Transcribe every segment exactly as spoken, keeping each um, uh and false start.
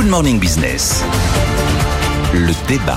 Good Morning Business. Le débat.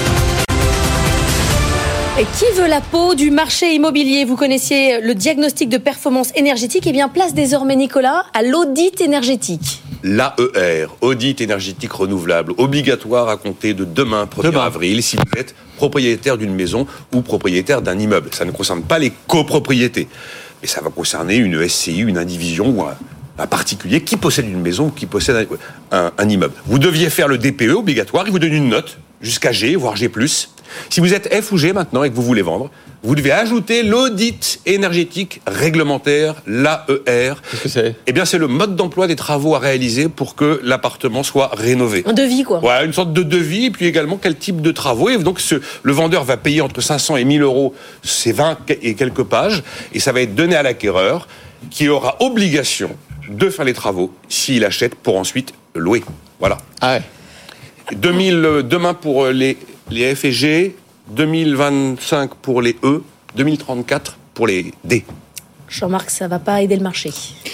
Et qui veut la peau du marché immobilier ? Vous connaissiez le diagnostic de performance énergétique. Eh bien, place désormais, Nicolas, à l'audit énergétique. L'A E R, audit énergétique renouvelable, obligatoire à compter de demain, premier avril, si vous êtes propriétaire d'une maison ou propriétaire d'un immeuble. Ça ne concerne pas les copropriétés, mais ça va concerner une S C I, une indivision ou un, un particulier qui possède une maison ou qui possède un, un, un immeuble. Vous deviez faire le D P E obligatoire, il vous donne une note jusqu'à G, voire G plus. Si vous êtes F ou G maintenant et que vous voulez vendre, vous devez ajouter l'audit énergétique réglementaire, l'A E R. Qu'est-ce que c'est ? Eh bien, c'est le mode d'emploi des travaux à réaliser pour que l'appartement soit rénové. Un devis, quoi. Voilà, une sorte de devis, et puis également quel type de travaux. Et donc, ce, le vendeur va payer entre cinq cents et mille euros, c'est vingt et quelques pages, et ça va être donné à l'acquéreur, qui aura obligation de faire les travaux s'il achète pour ensuite louer. Voilà. Ah ouais. deux mille, demain pour les, les F et G, deux mille vingt-cinq pour les E, deux mille trente-quatre pour les D. Jean-Marc, ça ne va pas aider le marché.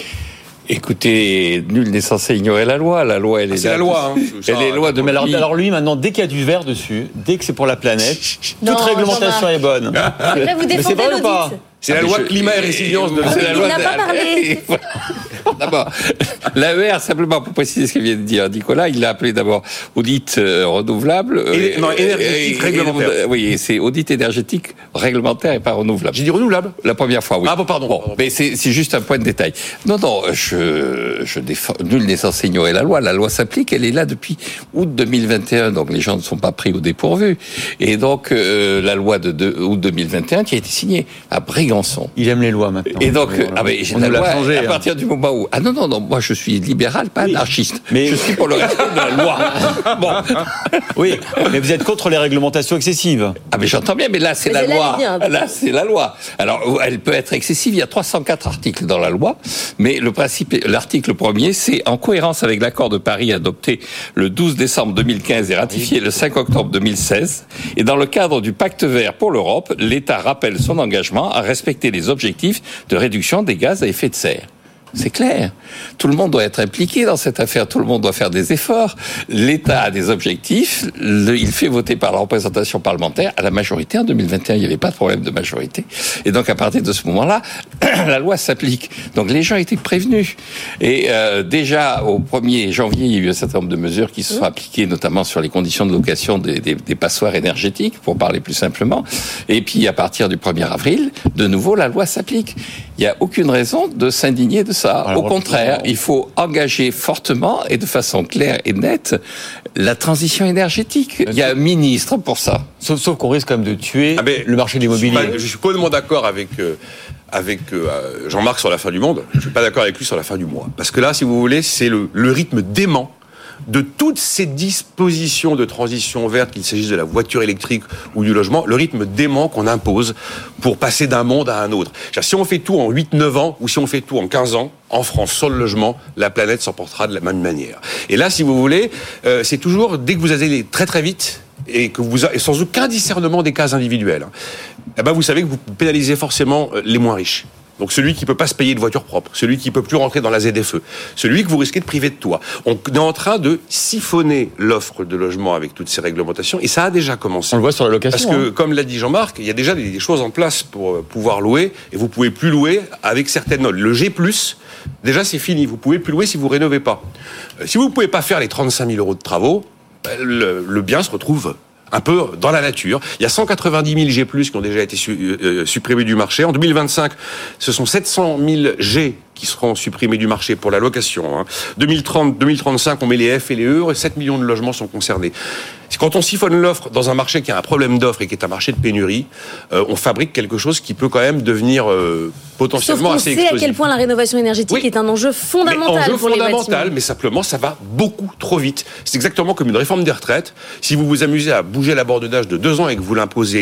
Écoutez, nul n'est censé ignorer la loi. La loi, elle est ah, c'est là. la loi. Hein. Elle est loi de. Mais alors, alors lui, maintenant, dès qu'il y a du vert dessus, dès que c'est pour la planète, Non, toute réglementation Jean-Marc. est bonne. Là, vous Mais c'est défendez vrai ou pas ? l'audit. C'est la Ah, loi je- climat et résilience de Ah, c'est la Il loi n'a de- pas parlé. D'abord, l'A E R, simplement pour préciser ce que vient de dire Nicolas, il l'a appelé d'abord audit euh, renouvelable. Et- euh, non, énergétique et- réglementaire. et- oui, c'est audit énergétique réglementaire et pas renouvelable. J'ai dit renouvelable. La première fois, oui. Ah bon, pardon. Bon, Pardon. mais c'est, c'est juste un point de détail. Non, non, je, je défends, nul n'est censé ignorer la loi. La loi s'applique, elle est là depuis août deux mille vingt et un, donc les gens ne sont pas pris au dépourvu. Et donc, euh, la loi de, de août deux mille vingt et un qui a été signée à Brégançon. Il aime les lois maintenant. Et donc, Voilà. ah ben, j'ai On la nous l'a loi, changé. à hein. partir du moment où... Ah non, non, non, moi je suis libéral, pas Oui. anarchiste. Mais- Je suis pour le respect de la loi. Bon. Oui, mais vous êtes contre les réglementations excessives. Ah mais j'entends bien, mais là c'est Mais la c'est la loi. ligne, hein. Là c'est la loi. Alors elle peut être excessive. Il y a trois cent quatre articles dans la loi, mais le principe, l'article premier, c'est en cohérence avec l'accord de Paris adopté le douze décembre deux mille quinze et ratifié le cinq octobre deux mille seize. Et dans le cadre du Pacte vert pour l'Europe, l'État rappelle son engagement à respecter les objectifs de réduction des gaz à effet de serre. C'est clair. Tout le monde doit être impliqué dans cette affaire. Tout le monde doit faire des efforts. L'État a des objectifs. Le, il fait voter par la représentation parlementaire à la majorité. En deux mille vingt et un, il n'y avait pas de problème de majorité. Et donc, à partir de ce moment-là, la loi s'applique. Donc, les gens étaient prévenus. Et euh, déjà, au premier janvier, il y a eu un certain nombre de mesures qui se sont appliquées, notamment sur les conditions de location des, des, des passoires énergétiques, pour parler plus simplement. Et puis, à partir du premier avril, de nouveau, la loi s'applique. Il n'y a aucune raison de s'indigner de ça. Alors, Au contraire, il faut engager fortement et de façon claire et nette la transition énergétique. Il y a un ministre pour ça. Sauf, sauf qu'on risque quand même de tuer Ah, mais le marché de Je suis l'immobilier. pas- je suis complètement d'accord avec, euh, avec euh, Jean-Marc sur la fin du monde. Je suis pas d'accord avec lui sur la fin du mois. Parce que là, si vous voulez, c'est le, le rythme dément de toutes ces dispositions de transition verte, qu'il s'agisse de la voiture électrique ou du logement, le rythme dément qu'on impose pour passer d'un monde à un autre. C'est-à-dire, si on fait tout en huit neuf ans ou si on fait tout en quinze ans, en France, sur le logement, la planète s'en portera de la même manière. Et là, si vous voulez, euh, c'est toujours, dès que vous allez très très vite, et que vous, et sans aucun discernement des cas individuels, hein, eh ben vous savez que vous pénalisez forcément les moins riches. Donc celui qui peut pas se payer de voiture propre, celui qui peut plus rentrer dans la Z F E, celui que vous risquez de priver de toit. On est en train de siphonner l'offre de logement avec toutes ces réglementations, et ça a déjà commencé. On le voit sur la location. Parce que, hein. comme l'a dit Jean-Marc, il y a déjà des des choses en place pour pouvoir louer, et vous pouvez plus louer avec certaines notes. Le G plus, déjà c'est fini, vous pouvez plus louer si vous rénovez pas. Euh, Si vous pouvez pas faire les trente-cinq mille euros de travaux, le, le bien se retrouve un peu dans la nature. Il y a cent quatre-vingt-dix mille G plus qui ont déjà été su, euh, supprimés du marché. En deux mille vingt-cinq, ce sont sept cent mille G qui seront supprimés du marché pour la location. Hein. deux mille trente, deux mille trente-cinq, on met les F et les E, et sept millions de logements sont concernés. Quand on siphonne l'offre dans un marché qui a un problème d'offre et qui est un marché de pénurie, euh, on fabrique quelque chose qui peut quand même devenir euh, Sauf potentiellement qu'on assez sait explosif. à quel point la rénovation énergétique Oui. est un enjeu fondamental mais enjeu pour les fondamental, bâtiments. mais simplement, ça va beaucoup trop vite. C'est exactement comme une réforme des retraites. Si vous vous amusez à bouger la borne d'âge de deux ans et que vous l'imposez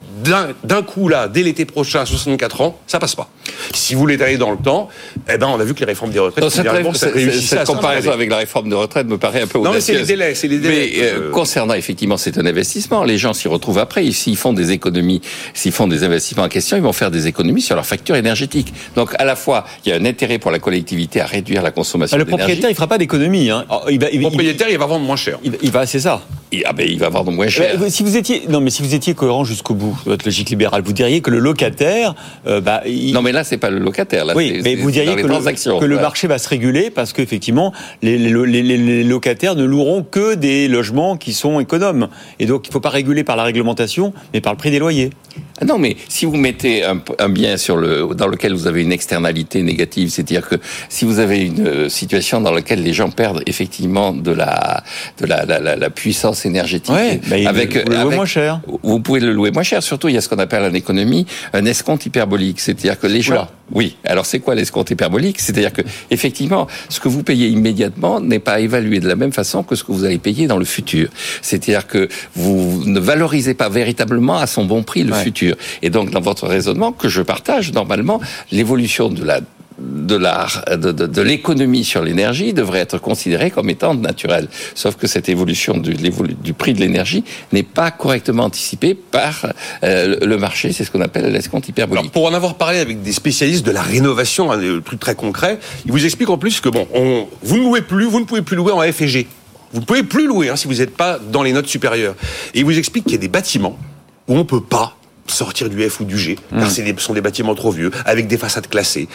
d'un, d'un coup là, dès l'été prochain, à soixante-quatre ans, ça passe pas. Si vous voulez aller dans le temps, eh ben on a vu que les réformes des retraites, non, cette, bon, ça cette, cette comparaison avec la réforme de retraite me paraît un peu audacieuse. Non, mais c'est les délais, c'est les délais. Mais euh, concernant effectivement, c'est un investissement. Les gens s'y retrouvent après. S'ils font des économies, s'ils font des investissements en question, ils vont faire des économies sur leur facture énergétique. Donc à la fois, il y a un intérêt pour la collectivité à réduire la consommation ah, le d'énergie. Le propriétaire, il fera pas d'économie. Hein. Il va, il, le propriétaire, il va vendre moins cher. Il, il va, c'est ça. Et, ah ben, il va vendre moins cher. Mais, si vous étiez, non, mais si vous étiez cohérent jusqu'au bout de votre logique libérale, vous diriez que le locataire, euh, bah, il... non, mais là, c'est pas le locataire. Là, oui, c'est, mais c'est, vous diriez que, le, que le marché va se réguler parce qu'effectivement, les, les, les, les locataires ne loueront que des logements qui sont économes. Et donc, il ne faut pas réguler par la réglementation, mais par le prix des loyers. Ah non, mais si vous mettez un, un bien sur le, dans lequel vous avez une externalité négative, c'est-à-dire que si vous avez une situation dans laquelle les gens perdent effectivement de la, de la, la, la, la puissance énergétique, ouais, bah avec, vous le louez avec, moins cher. Vous pouvez le louer moins cher. Surtout, il y a ce qu'on appelle en économie un escompte hyperbolique, c'est-à-dire que les gens. Oula. Oui. Alors, c'est quoi l'escompte hyperbolique? C'est-à-dire que, effectivement, ce que vous payez immédiatement n'est pas évalué de la même façon que ce que vous allez payer dans le futur. C'est-à-dire que vous ne valorisez pas véritablement à son bon prix le ouais. futur. Et donc, dans votre raisonnement, que je partage, normalement, l'évolution de la de la de, de, de l'économie sur l'énergie devrait être considérée comme étant naturelle. Sauf que cette évolution du, du prix de l'énergie n'est pas correctement anticipée par euh, le marché. C'est ce qu'on appelle l'escompte hyperbolique. Alors, pour en avoir parlé avec des spécialistes de la rénovation, un truc très concret, ils vous expliquent en plus que bon, on, vous ne louez plus, vous ne pouvez plus louer en F et G. Vous ne pouvez plus louer hein, si vous n'êtes pas dans les notes supérieures. Et ils vous expliquent qu'il y a des bâtiments où on peut pas sortir du F ou du G, mmh. car ce sont des bâtiments trop vieux, avec des façades classées.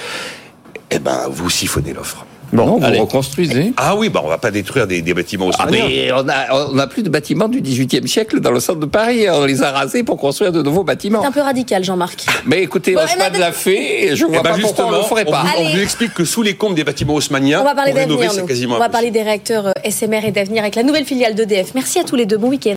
Eh ben, vous siphonnez l'offre. Bon, non, vous allez. reconstruisez. Ah oui, bah on va pas détruire des, des bâtiments aussi. Ah, mais on a, on a plus de bâtiments du dix-huitième siècle dans le centre de Paris. On les a rasés pour construire de nouveaux bâtiments. C'est un peu radical, Jean-Marc. Mais écoutez, bon, Haussmann l'a fait, et je vois eh ben pas pourquoi on le ferait pas. On, on vous explique que sous les comptes des bâtiments haussmanniens, on va parler d'avenir, c'est quasiment on va impossible. parler des réacteurs S M R et d'avenir avec la nouvelle filiale d'E D F. Merci à tous les deux. Bon week-end.